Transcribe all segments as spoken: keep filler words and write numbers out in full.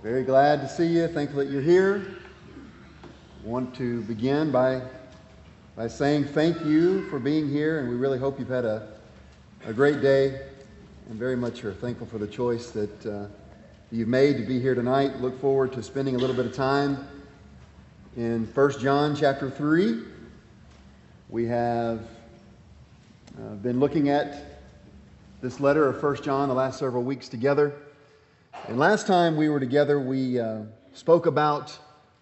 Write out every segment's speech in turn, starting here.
Very glad to see you. Thankful that you're here. I want to begin by by saying thank you for being here, and we really hope you've had a, a great day, and very much are thankful for the choice that uh, you've made to be here tonight. Look forward to spending a little bit of time in First John chapter three. We have uh, been looking at this letter of First John the last several weeks together. And last time we were together, we uh, spoke about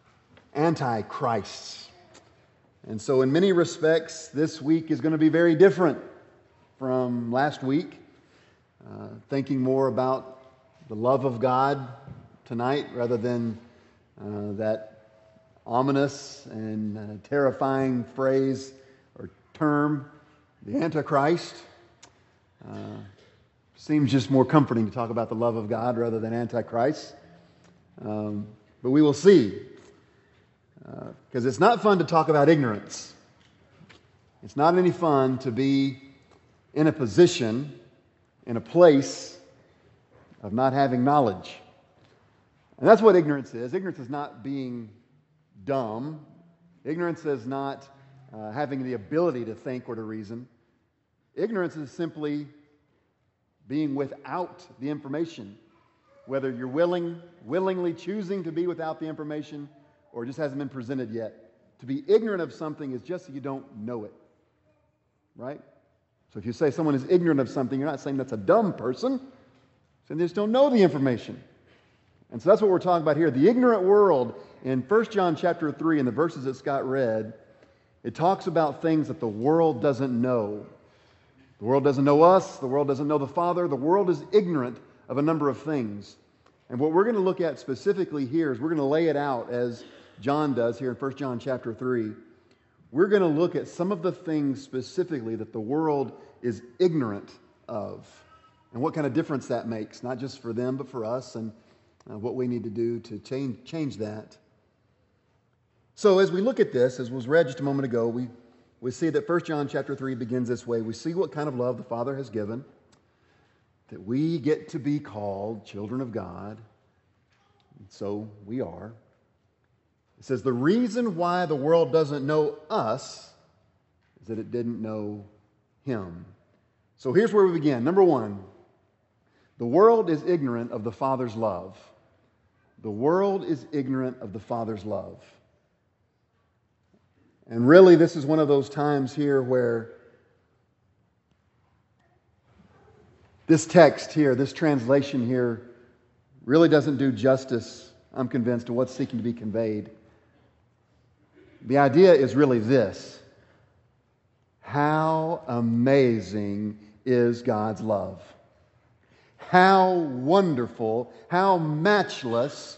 antichrists. And so in many respects, this week is going to be very different from last week. Uh, thinking more about the love of God tonight rather than uh, that ominous and uh, terrifying phrase or term, the Antichrist. Uh, Seems just more comforting to talk about the love of God rather than Antichrist. Um, but we will see. Because uh, it's not fun to talk about ignorance. It's not any fun to be in a position, in a place of not having knowledge. And that's what ignorance is. Ignorance is not being dumb. Ignorance is not uh, having the ability to think or to reason. Ignorance is simply being without the information, whether you're willing, willingly choosing to be without the information or just hasn't been presented yet. To be ignorant of something is just that you don't know it, right? So if you say someone is ignorant of something, you're not saying that's a dumb person, so they just don't know the information. And so that's what we're talking about here. The ignorant world in First John chapter three, in the verses that Scott read, it talks about things that the world doesn't know. The world doesn't know us. The world doesn't know the Father. The world is ignorant of a number of things. And what we're going to look at specifically here is we're going to lay it out as John does here in First John chapter three. We're going to look at some of the things specifically that the world is ignorant of and what kind of difference that makes, not just for them but for us, and uh, what we need to do to change, change that. So as we look at this, as was read just a moment ago, we We see that First John chapter three begins this way. We see what kind of love the Father has given, that we get to be called children of God. And so we are. It says the reason why the world doesn't know us is that it didn't know Him. So here's where we begin. Number one, the world is ignorant of the Father's love. The world is ignorant of the Father's love. And really, this is one of those times here where this text here, this translation here, really doesn't do justice, I'm convinced, to what's seeking to be conveyed. The idea is really this: how amazing is God's love? How wonderful, how matchless,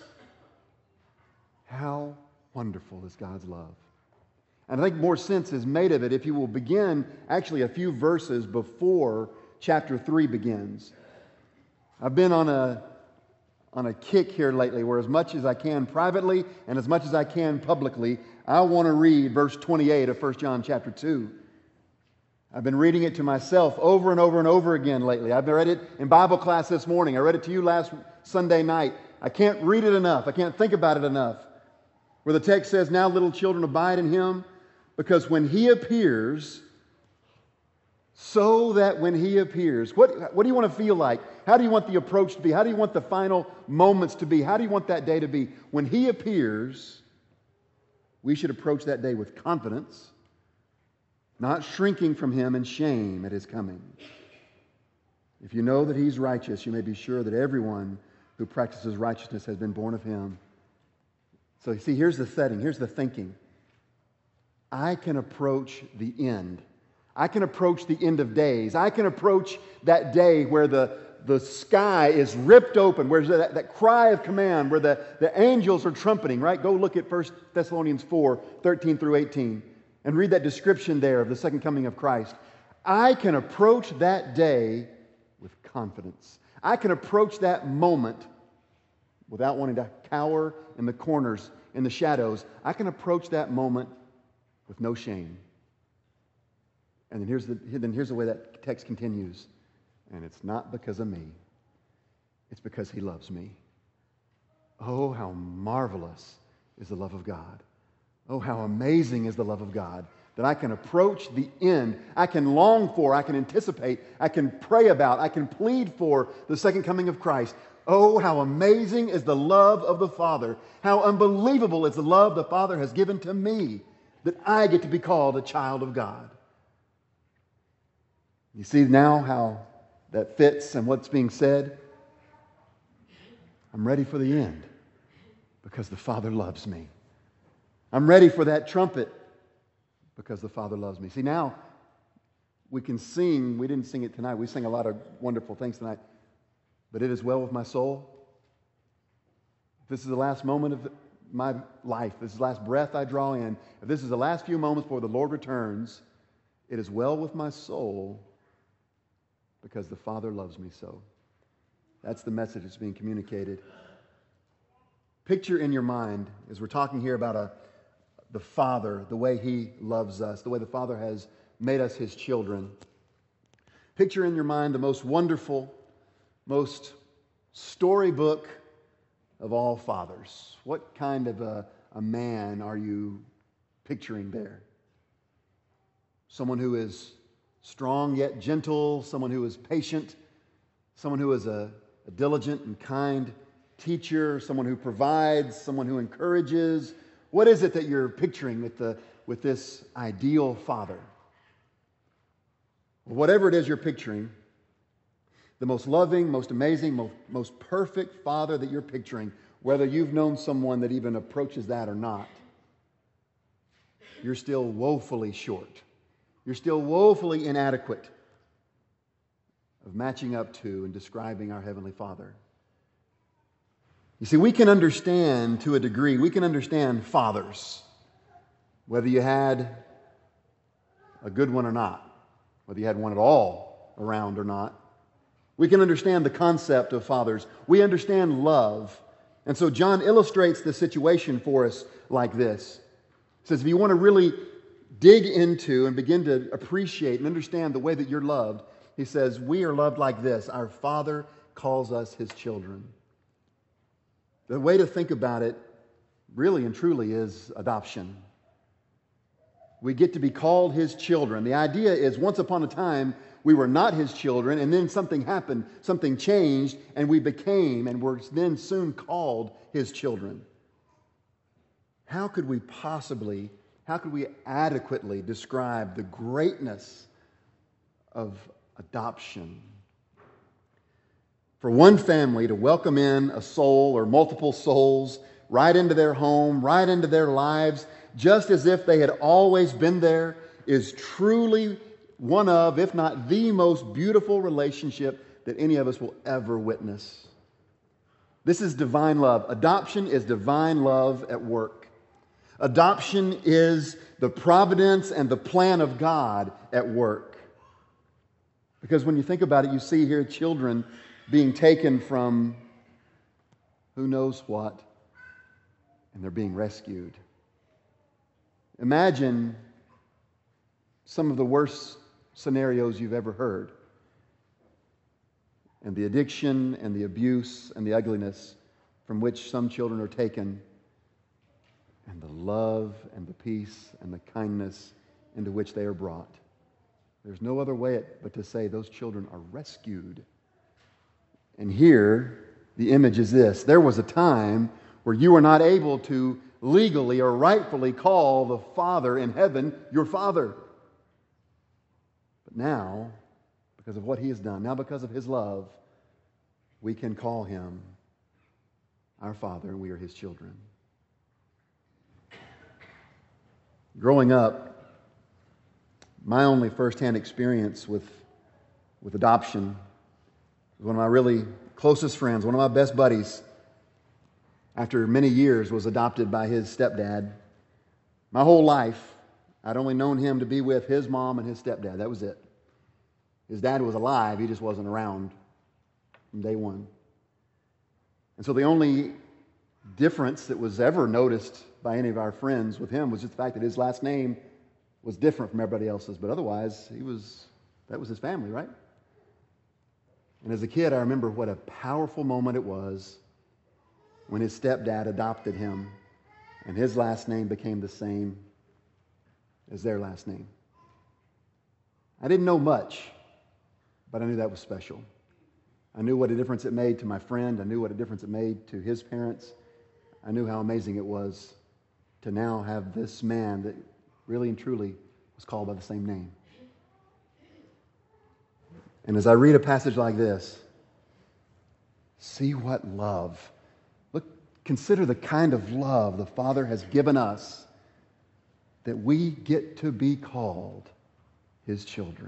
how wonderful is God's love? And I think more sense is made of it if you will begin actually a few verses before chapter three begins. I've been on a, on a kick here lately where as much as I can privately and as much as I can publicly, I want to read verse twenty-eight of First John chapter two. I've been reading it to myself over and over and over again lately. I've read it in Bible class this morning. I read it to you last Sunday night. I can't read it enough. I can't think about it enough. Where the text says, "Now little children, abide in Him, because when He appears, so that when He appears," what, what do you want to feel like? How do you want the approach to be? How do you want the final moments to be? How do you want that day to be? When He appears, we should approach that day with confidence, not shrinking from Him in shame at His coming. If you know that He's righteous, you may be sure that everyone who practices righteousness has been born of Him. So you see, here's the setting, here's the thinking. I can approach the end. I can approach the end of days. I can approach that day where the, the sky is ripped open, where there's that, that cry of command, where the, the angels are trumpeting, right? Go look at First Thessalonians four, thirteen through eighteen, and read that description there of the second coming of Christ. I can approach that day with confidence. I can approach that moment without wanting to cower in the corners, in the shadows. I can approach that moment with no shame. And then here's the then here's the way that text continues. And it's not because of me. It's because He loves me. Oh, how marvelous is the love of God. Oh, how amazing is the love of God that I can approach the end. I can long for, I can anticipate, I can pray about, I can plead for the second coming of Christ. Oh, how amazing is the love of the Father. How unbelievable is the love the Father has given to me that I get to be called a child of God. You see now how that fits and what's being said? I'm ready for the end because the Father loves me. I'm ready for that trumpet because the Father loves me. See, now we can sing. We didn't sing it tonight. We sang a lot of wonderful things tonight. But it is well with my soul. If this is the last moment of my life, this is the last breath I draw in, if this is the last few moments before the Lord returns, it is well with my soul because the Father loves me so. That's the message that's being communicated. Picture in your mind, as we're talking here about a, the Father, the way He loves us, the way the Father has made us His children. Picture in your mind the most wonderful, most storybook of all fathers. What kind of a, a man are you picturing there? Someone who is strong yet gentle, someone who is patient, someone who is a, a diligent and kind teacher, someone who provides, someone who encourages. What is it that you're picturing with, the, with this ideal father? Whatever it is you're picturing, the most loving, most amazing, most, most perfect Father that you're picturing, whether you've known someone that even approaches that or not, you're still woefully short. You're still woefully inadequate of matching up to and describing our Heavenly Father. You see, we can understand to a degree, we can understand fathers, whether you had a good one or not, whether you had one at all around or not. We can understand the concept of fathers. We understand love. And so John illustrates the situation for us like this. He says, if you want to really dig into and begin to appreciate and understand the way that you're loved, he says, we are loved like this. Our Father calls us His children. The way to think about it, really and truly, is adoption. We get to be called His children. The idea is, once upon a time, we were not His children, and then something happened, something changed, and we became and were then soon called His children. How could we possibly, how could we adequately describe the greatness of adoption? For one family to welcome in a soul or multiple souls right into their home, right into their lives, just as if they had always been there, is truly one of, if not the most beautiful relationship that any of us will ever witness. This is divine love. Adoption is divine love at work. Adoption is the providence and the plan of God at work. Because when you think about it, you see here children being taken from who knows what, and they're being rescued. Imagine some of the worst scenarios you've ever heard, and the addiction and the abuse and the ugliness from which some children are taken, and the love and the peace and the kindness into which they are brought. There's no other way but to say those children are rescued. And here, the image is this. There was a time where you were not able to legally or rightfully call the Father in heaven your Father. But now, because of what He has done, now because of His love, we can call Him our Father, and we are His children. Growing up, my only firsthand experience with, with adoption was one of my really closest friends, one of my best buddies, after many years was adopted by his stepdad. My whole life, I'd only known him to be with his mom and his stepdad. That was it. His dad was alive, he just wasn't around from day one. And so the only difference that was ever noticed by any of our friends with him was just the fact that his last name was different from everybody else's. But otherwise, he was that was his family, right? And as a kid, I remember what a powerful moment it was when his stepdad adopted him and his last name became the same as their last name. I didn't know much, but I knew that was special. I knew what a difference it made to my friend. I knew what a difference it made to his parents. I knew how amazing it was to now have this man that really and truly was called by the same name. And as I read a passage like this, see what love. Look, consider the kind of love the Father has given us that we get to be called His children.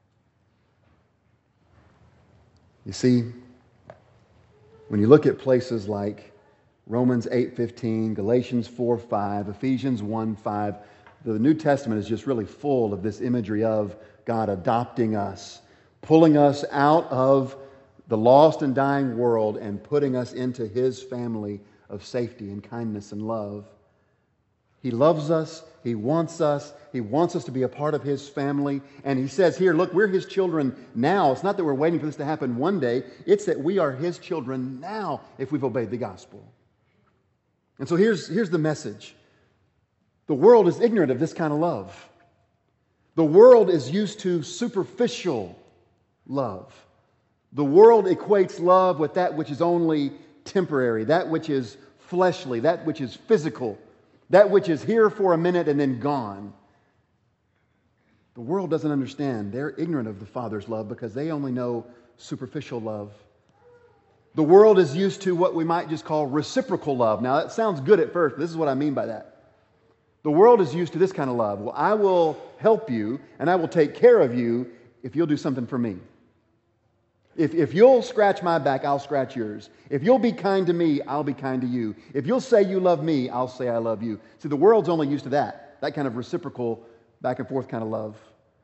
You see, when you look at places like Romans eight fifteen, Galatians four five, Ephesians one five, the New Testament is just really full of this imagery of God adopting us, pulling us out of the lost and dying world and putting us into His family of safety and kindness and love. He loves us. He wants us. He wants us to be a part of His family. And He says here, look, we're His children now. It's not that we're waiting for this to happen one day. It's that we are His children now if we've obeyed the gospel. And so here's, here's the message. The world is ignorant of this kind of love. The world is used to superficial love. The world equates love with that which is only temporary, that which is fleshly, that which is physical, that which is here for a minute and then gone. The world doesn't understand. They're ignorant of the Father's love because they only know superficial love. The world is used to what we might just call reciprocal love. Now, that sounds good at first, but this is what I mean by that. The world is used to this kind of love. Well, I will help you and I will take care of you if you'll do something for me. If, if you'll scratch my back, I'll scratch yours. If you'll be kind to me, I'll be kind to you. If you'll say you love me, I'll say I love you. See, the world's only used to that, that kind of reciprocal, back and forth kind of love.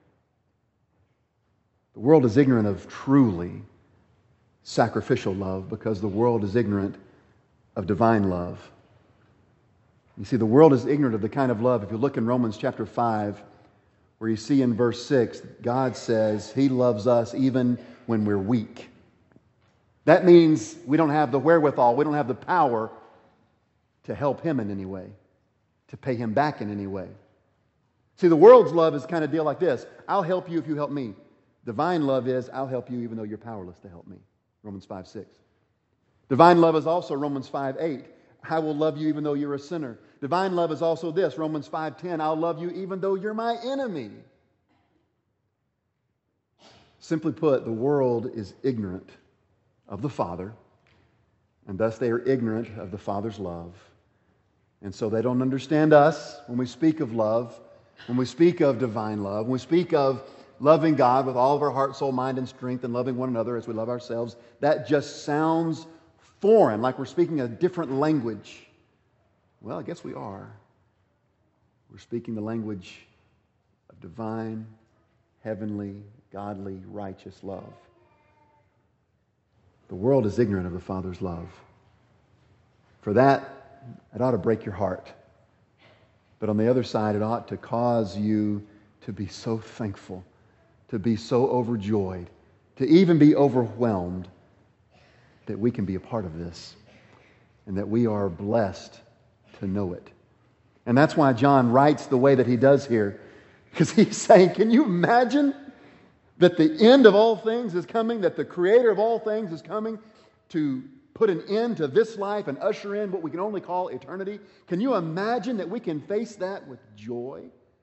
The world is ignorant of truly sacrificial love because the world is ignorant of divine love. You see, the world is ignorant of the kind of love. If you look in Romans chapter five, where you see in verse six, God says He loves us even when we're weak. That means we don't have the wherewithal, we don't have the power to help Him in any way, to pay Him back in any way. See, the world's love is kind of deal like this. I'll help you if you help me. Divine love is, I'll help you even though you're powerless to help me. Romans five six. Divine love is also Romans five eight. I will love you even though you're a sinner. Divine love is also this, Romans five ten. I'll love you even though you're my enemy. Simply put, the world is ignorant of the Father, and thus they are ignorant of the Father's love. And so they don't understand us when we speak of love, when we speak of divine love, when we speak of loving God with all of our heart, soul, mind, and strength, and loving one another as we love ourselves. That just sounds foreign, like we're speaking a different language. Well, I guess we are. We're speaking the language of divine, heavenly, godly, righteous love. The world is ignorant of the Father's love. For that, it ought to break your heart. But on the other side, it ought to cause you to be so thankful, to be so overjoyed, to even be overwhelmed that we can be a part of this and that we are blessed to know it. And that's why John writes the way that he does here, because he's saying, can you imagine that the end of all things is coming, that the Creator of all things is coming to put an end to this life and usher in what we can only call eternity? Can you imagine that we can face that with joy?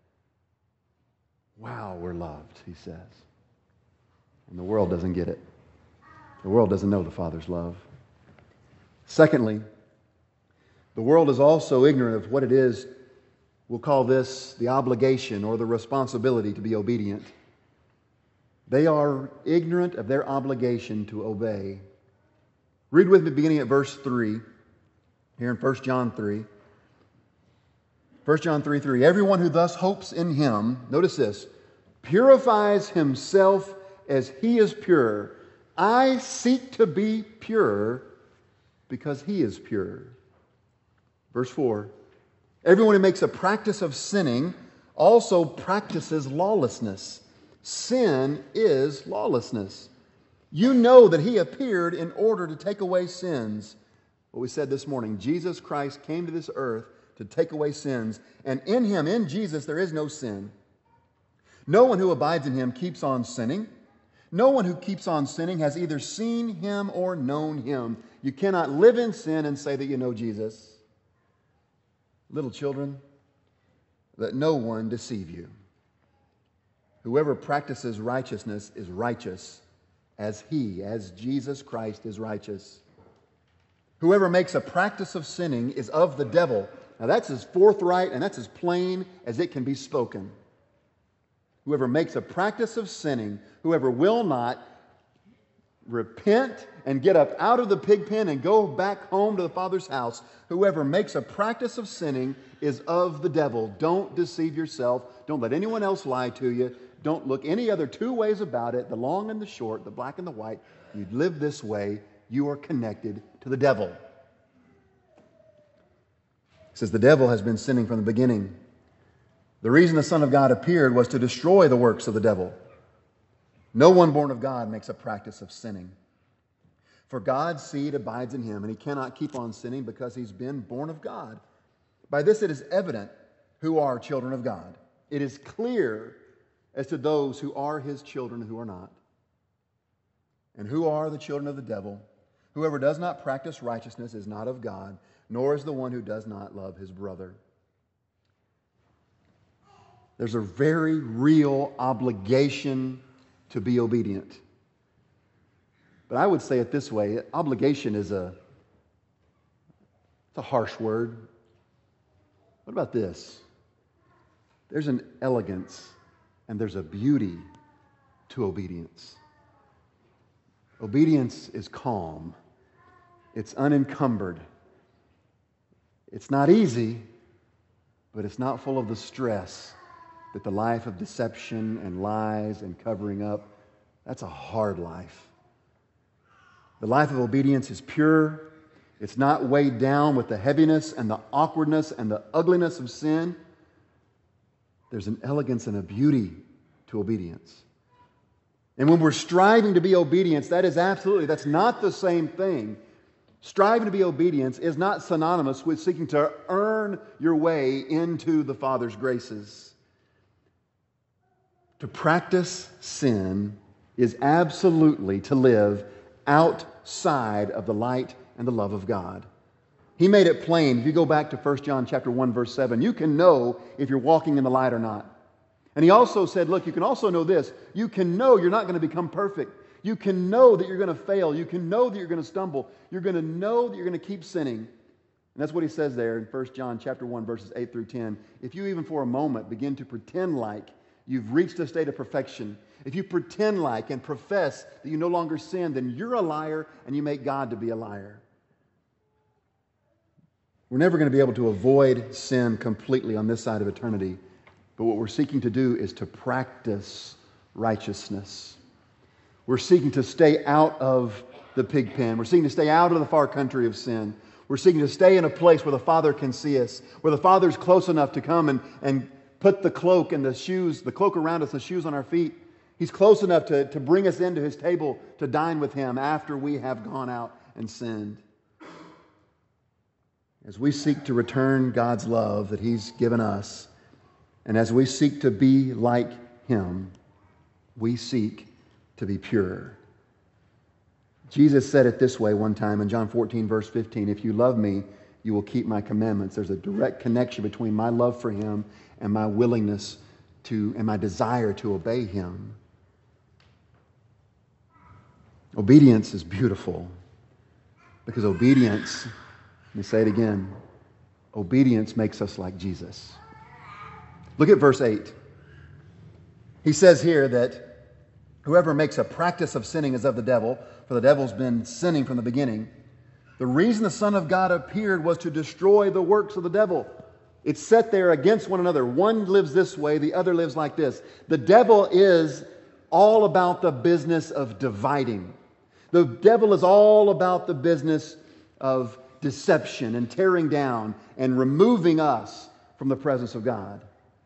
Wow, we're loved, he says. And the world doesn't get it. The world doesn't know the Father's love. Secondly, the world is also ignorant of what it is, we'll call this the obligation or the responsibility to be obedient. They are ignorant of their obligation to obey. Read with me beginning at verse three, here in First John three. First John three three. Everyone who thus hopes in Him, notice this, purifies himself as He is pure. I seek to be pure because He is pure. Verse four. Everyone who makes a practice of sinning also practices lawlessness. Sin is lawlessness. You know that He appeared in order to take away sins, what we said this morning. Jesus Christ came to this earth to take away sins, and in Him, in Jesus, there is no sin. No one who abides in Him keeps on sinning. No one who keeps on sinning has either seen Him or known Him. You cannot live in sin and say that you know Jesus. Little children, let no one deceive you. Whoever practices righteousness is righteous as He, as Jesus Christ is righteous. Whoever makes a practice of sinning is of the devil. Now that's as forthright and that's as plain as it can be spoken. Whoever makes a practice of sinning, whoever will not repent and get up out of the pig pen and go back home to the Father's house, whoever makes a practice of sinning is of the devil. Don't deceive yourself. Don't let anyone else lie to you. Don't look any other two ways about it, the long and the short, the black and the white. You live this way, you are connected to the devil. It says the devil has been sinning from the beginning. The reason the Son of God appeared was to destroy the works of the devil. No one born of God makes a practice of sinning. For God's seed abides in him, and he cannot keep on sinning because he's been born of God. By this it is evident who are children of God. It is clear as to those who are his children and who are not. And who are the children of the devil? Whoever does not practice righteousness is not of God, nor is the one who does not love his brother. There's a very real obligation to be obedient. But I would say it this way, obligation is a, it's a harsh word. What about this? There's an elegance and there's a beauty to obedience. Obedience is calm. It's unencumbered. It's not easy, but it's not full of the stress that the life of deception and lies and covering up, that's a hard life. The life of obedience is pure. It's not weighed down with the heaviness and the awkwardness and the ugliness of sin. There's an elegance and a beauty to obedience. And when we're striving to be obedience, that is absolutely, that's not the same thing. Striving to be obedience is not synonymous with seeking to earn your way into the Father's graces. To practice sin is absolutely to live outside of the light and the love of God. He made it plain. If you go back to First John chapter one, verse seven, you can know if you're walking in the light or not. And he also said, look, you can also know this. You can know you're not going to become perfect. You can know that you're going to fail. You can know that you're going to stumble. You're going to know that you're going to keep sinning. And that's what he says there in First John chapter one, verses eight through ten. If you even for a moment begin to pretend like you've reached a state of perfection, if you pretend like and profess that you no longer sin, then you're a liar and you make God to be a liar. We're never going to be able to avoid sin completely on this side of eternity. But what we're seeking to do is to practice righteousness. We're seeking to stay out of the pig pen. We're seeking to stay out of the far country of sin. We're seeking to stay in a place where the Father can see us, where the Father's close enough to come and, and put the cloak and the shoes, the cloak around us, the shoes on our feet. He's close enough to, to bring us into His table to dine with Him after we have gone out and sinned. As we seek to return God's love that He's given us, and as we seek to be like Him, we seek to be pure. Jesus said it this way one time in John fourteen, verse fifteen, if you love me, you will keep my commandments. There's a direct connection between my love for Him and my willingness to, and my desire to obey Him. Obedience is beautiful because obedience, let me say it again, obedience makes us like Jesus. Look at verse eight. He says here that whoever makes a practice of sinning is of the devil, for the devil's been sinning from the beginning. The reason the Son of God appeared was to destroy the works of the devil. It's set there against one another. One lives this way, the other lives like this. The devil is all about the business of dividing. The devil is all about the business of deception and tearing down and removing us from the presence of God.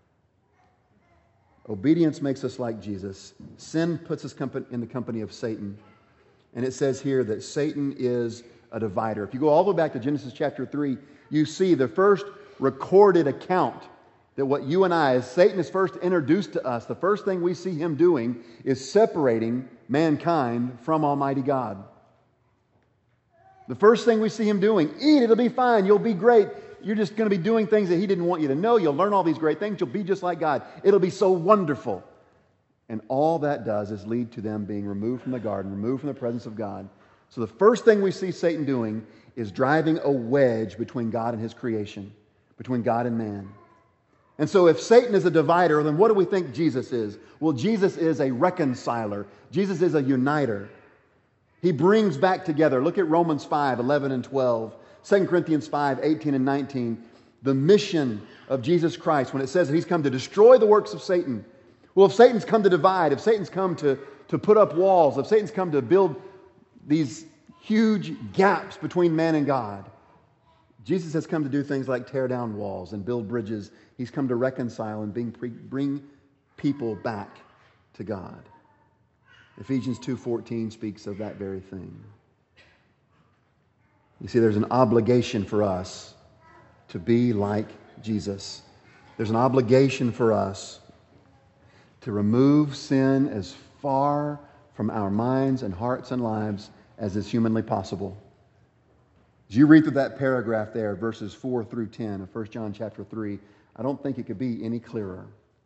Obedience makes us like Jesus. Sin puts us in the company of Satan. And it says here that Satan is a divider. If you go all the way back to Genesis chapter three, you see the first recorded account that what you and I, as Satan is first introduced to us, the first thing we see him doing is separating mankind from Almighty God. The first thing we see him doing, eat, it'll be fine, you'll be great. You're just going to be doing things that he didn't want you to know. You'll learn all these great things. You'll be just like God. It'll be so wonderful. And all that does is lead to them being removed from the garden, removed from the presence of God. So the first thing we see Satan doing is driving a wedge between God and his creation, between God and man. And so if Satan is a divider, then what do we think Jesus is? Well, Jesus is a reconciler. Jesus is a uniter. He brings back together. Look at Romans five, eleven and twelve. Second Corinthians five, eighteen and nineteen. The mission of Jesus Christ when it says that he's come to destroy the works of Satan. Well, if Satan's come to divide, if Satan's come to, to put up walls, if Satan's come to build these huge gaps between man and God, Jesus has come to do things like tear down walls and build bridges. He's come to reconcile and bring, bring people back to God. Ephesians two fourteen speaks of that very thing. You see, there's an obligation for us to be like Jesus. There's an obligation for us to remove sin as far from our minds and hearts and lives as is humanly possible. As you read through that paragraph there, verses four through ten of First John chapter three, I don't think it could be any clearer.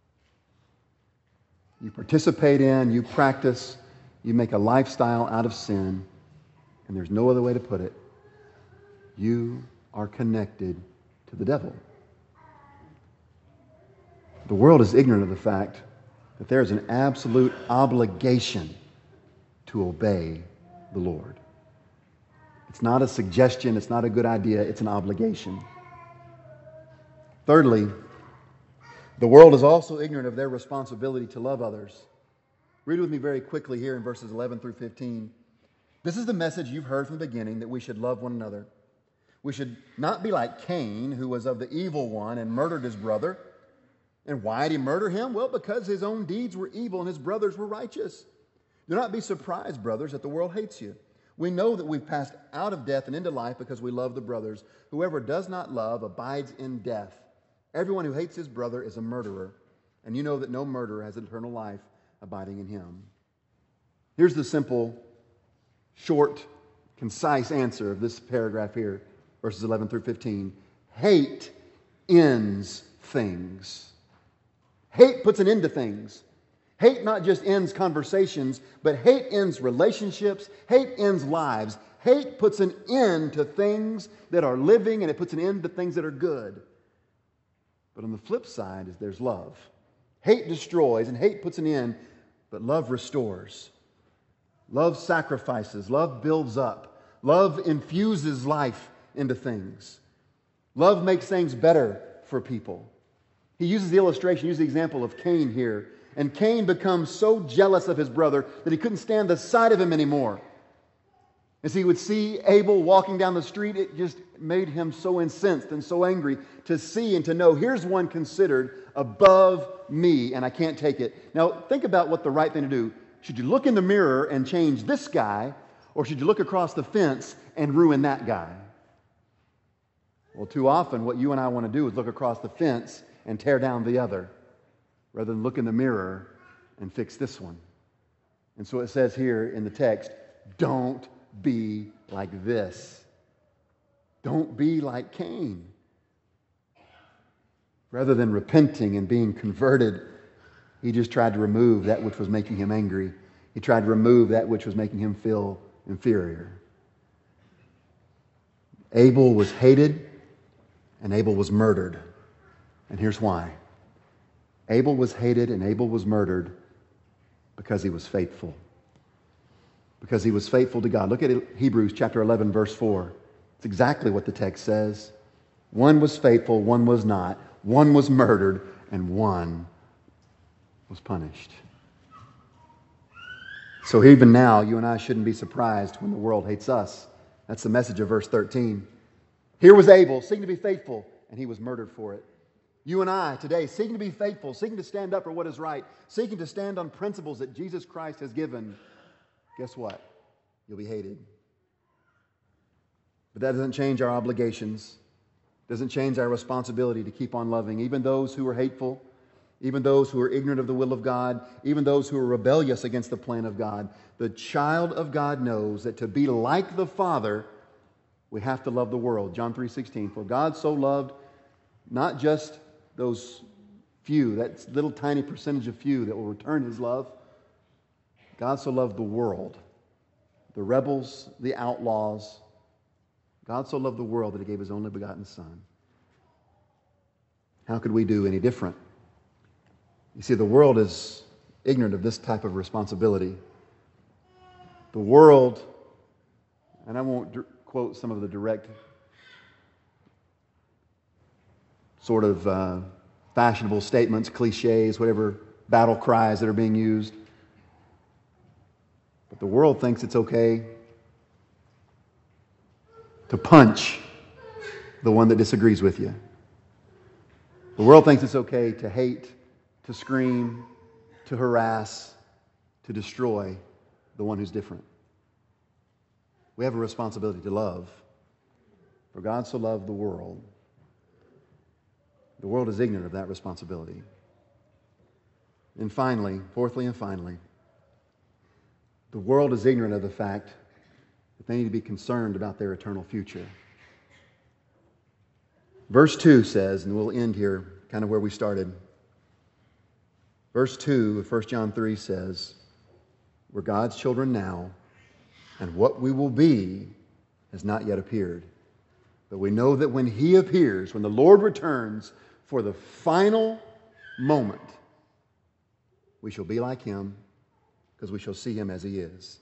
You participate in, you practice, you make a lifestyle out of sin, and there's no other way to put it. You are connected to the devil. The world is ignorant of the fact that there is an absolute obligation to obey the Lord. It's not a suggestion, it's not a good idea, it's an obligation. Thirdly, the world is also ignorant of their responsibility to love others. Read with me very quickly here in verses eleven through fifteen. This is the message you've heard from the beginning, that we should love one another. We should not be like Cain, who was of the evil one and murdered his brother. And why did he murder him? Well, because his own deeds were evil and his brothers were righteous. Do not be surprised, brothers, that the world hates you. We know that we've passed out of death and into life because we love the brothers. Whoever does not love abides in death. Everyone who hates his brother is a murderer, and you know that no murderer has eternal life abiding in him. Here's the simple, short, concise answer of this paragraph here, verses eleven through fifteen. Hate ends things. Hate puts an end to things. Hate not just ends conversations, but hate ends relationships. Hate ends lives. Hate puts an end to things that are living, and it puts an end to things that are good. But on the flip side is there's love. Hate destroys and hate puts an end, but love restores. Love sacrifices. Love builds up. Love infuses life into things. Love makes things better for people. He uses the illustration, uses the example of Cain here. And Cain becomes so jealous of his brother that he couldn't stand the sight of him anymore. As he would see Abel walking down the street, it just made him so incensed and so angry to see and to know, here's one considered above me, and I can't take it. Now, think about what the right thing to do. Should you look in the mirror and change this guy, or should you look across the fence and ruin that guy? Well, too often what you and I want to do is look across the fence and tear down the other, rather than look in the mirror and fix this one. And so it says here in the text, don't be like this. Don't be like Cain. Rather than repenting and being converted, he just tried to remove that which was making him angry. He tried to remove that which was making him feel inferior. Abel was hated and Abel was murdered. And here's why. Abel was hated and Abel was murdered because he was faithful. Because he was faithful to God. Look at Hebrews chapter eleven, verse four. It's exactly what the text says. One was faithful, one was not. One was murdered, and one was punished. So even now, you and I shouldn't be surprised when the world hates us. That's the message of verse thirteen. Here was Abel, seeking to be faithful, and he was murdered for it. You and I today, seeking to be faithful, seeking to stand up for what is right, seeking to stand on principles that Jesus Christ has given, guess what? You'll be hated. But that doesn't change our obligations, doesn't change our responsibility to keep on loving, even those who are hateful, even those who are ignorant of the will of God, even those who are rebellious against the plan of God. The child of God knows that to be like the Father, we have to love the world. John three sixteen, for God so loved not just those few, that little tiny percentage of few that will return His love. God so loved the world, the rebels, the outlaws. God so loved the world that He gave His only begotten Son. How could we do any different? You see, the world is ignorant of this type of responsibility. The world, and I won't d- quote some of the direct sort of uh, fashionable statements, cliches, whatever battle cries that are being used. But the world thinks it's okay to punch the one that disagrees with you. The world thinks it's okay to hate, to scream, to harass, to destroy the one who's different. We have a responsibility to love. For God so loved the world. The world is ignorant of that responsibility. And finally, fourthly and finally, the world is ignorant of the fact that they need to be concerned about their eternal future. Verse two says, and we'll end here kind of where we started. Verse two of First John three says, we're God's children now, and what we will be has not yet appeared. But we know that when He appears, when the Lord returns for the final moment, we shall be like Him because we shall see Him as He is.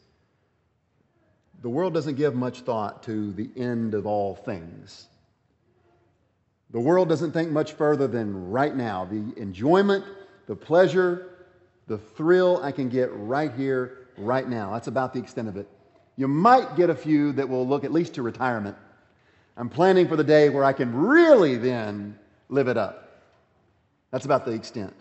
The world doesn't give much thought to the end of all things. The world doesn't think much further than right now. The enjoyment, the pleasure, the thrill I can get right here, right now. That's about the extent of it. You might get a few that will look at least to retirement. I'm planning for the day where I can really then live it up. That's about the extent.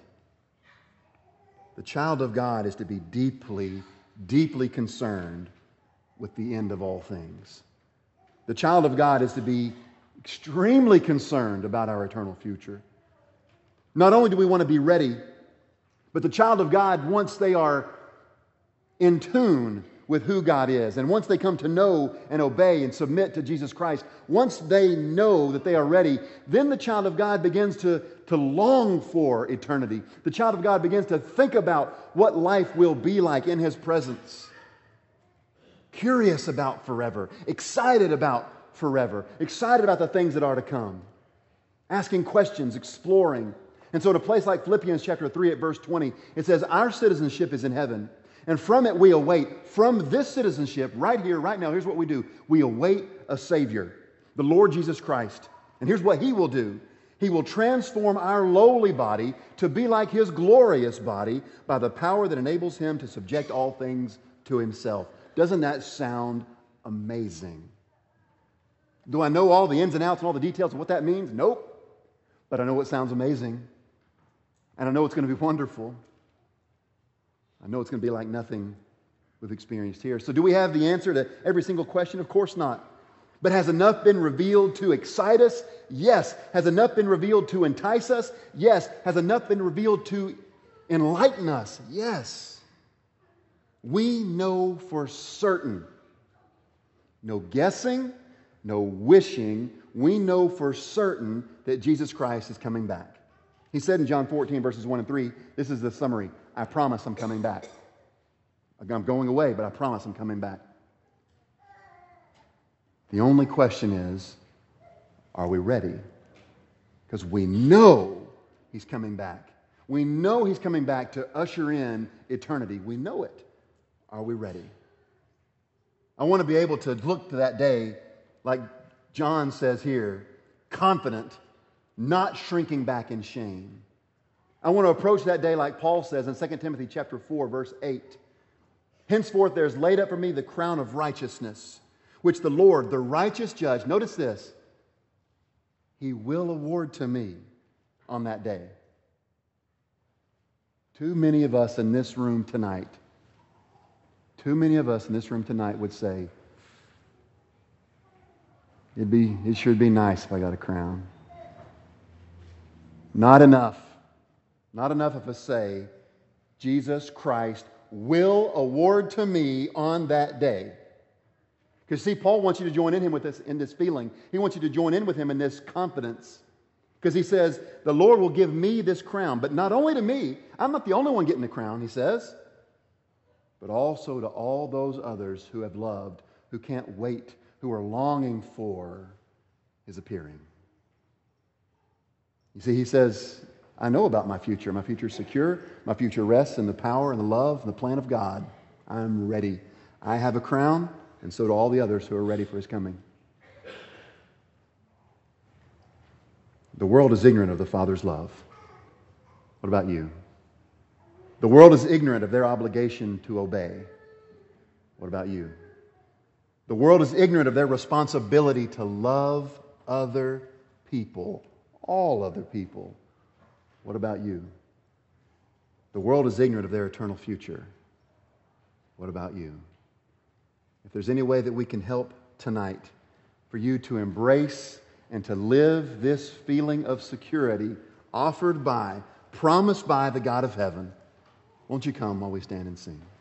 The child of God is to be deeply, deeply concerned with the end of all things. The child of God is to be extremely concerned about our eternal future. Not only do we want to be ready, but the child of God, once they are in tune with who God is, and once they come to know and obey and submit to Jesus Christ, once they know that they are ready, then the child of God begins to, to long for eternity. The child of God begins to think about what life will be like in His presence. Curious about forever, excited about forever, excited about the things that are to come, asking questions, exploring. And so at a place like Philippians chapter three at verse twenty, it says, our citizenship is in heaven, and from it we await, from this citizenship, right here, right now, here's what we do. We await a Savior, the Lord Jesus Christ. And here's what He will do. He will transform our lowly body to be like His glorious body by the power that enables Him to subject all things to Himself. Doesn't that sound amazing? Do I know all the ins and outs and all the details of what that means? Nope. But I know it sounds amazing. And I know it's going to be wonderful. I know it's going to be like nothing we've experienced here. So do we have the answer to every single question? Of course not. But has enough been revealed to excite us? Yes. Has enough been revealed to entice us? Yes. Has enough been revealed to enlighten us? Yes. We know for certain. No guessing, no wishing. We know for certain that Jesus Christ is coming back. He said in John fourteen, verses one and three, this is the summary. I promise I'm coming back. I'm going away, but I promise I'm coming back. The only question is, are we ready? Because we know He's coming back. We know He's coming back to usher in eternity. We know it. Are we ready? I want to be able to look to that day, like John says here, confident, not shrinking back in shame. I want to approach that day like Paul says in Second Timothy chapter four, verse eight. Henceforth there is laid up for me the crown of righteousness, which the Lord, the righteous judge, notice this, He will award to me on that day. Too many of us in this room tonight, too many of us in this room tonight would say, It'd be, it should be nice if I got a crown. Not enough. Not enough if I say, Jesus Christ will award to me on that day. Because see, Paul wants you to join in him with this, in this feeling. He wants you to join in with him in this confidence. Because he says, the Lord will give me this crown. But not only to me, I'm not the only one getting the crown, he says, but also to all those others who have loved, who can't wait, who are longing for his appearing. You see, he says, I know about my future. My future is secure. My future rests in the power and the love and the plan of God. I'm ready. I have a crown, and so do all the others who are ready for his coming. The world is ignorant of the Father's love. What about you? The world is ignorant of their obligation to obey. What about you? The world is ignorant of their responsibility to love other people, all other people. What about you? The world is ignorant of their eternal future. What about you? If there's any way that we can help tonight for you to embrace and to live this feeling of security offered by, promised by the God of heaven, won't you come while we stand and sing?